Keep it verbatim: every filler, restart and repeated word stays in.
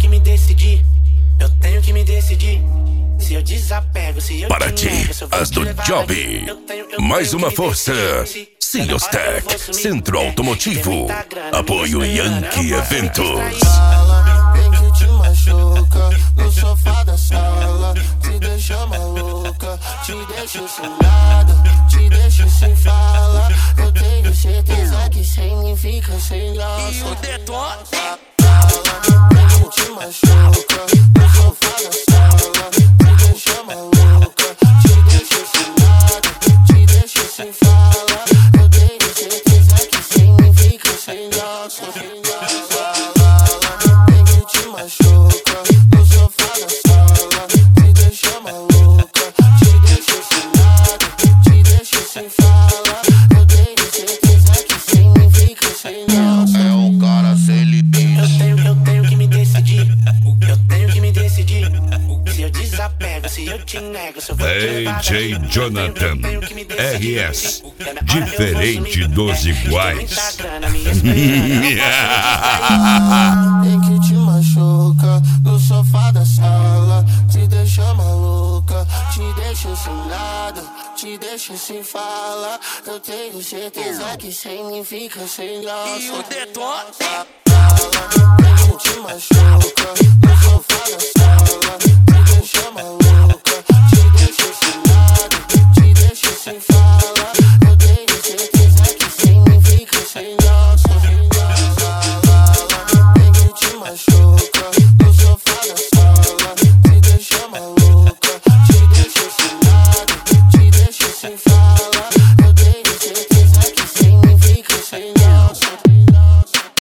me decidir, eu tenho que me decidir. Se eu desapego, se eu Para te ti, nego, se eu vou as te do levar Job. daqui, eu tenho- eu Mais tenho uma que me força. decidir. Siostec, Centro Automotivo. Apoio Yankee Eventos. Vem que te machuca no sofá da sala, te deixa maluca, te deixa sem nada, te deixa sem fala. Eu tenho certeza que sem mim fica sem graça. E o detona Vem que te machuca no sofá da sala, te deixa maluca, te deixa sem nada, te deixa sem fala. Eu tenho certeza que sem mim fica sem graça. Vem que te machuca no sofá da sala, te deixa maluca, te deixa sem nada, te deixa sem fala. Eu tenho certeza que sem mim fica sem graça. É um cara sem limite. Eu tenho, eu tenho que me decidir, eu tenho que me decidir. Se eu desapego, se eu te nego, se eu vou te levar D J daqui, Jonathan, eu tenho que me decidir. R S, É na hora diferente eu vou dos sumir, iguais. tem muita grana me esperando, eu não posso me distrair. Vem que te machuca no sofá da sala, te deixa maluca, te deixa sem nada, te deixa sem fala. Eu tenho certeza que sem mim fica sem graça. E o detona Vem que te machuca no sofá da sala, te deixa maluca,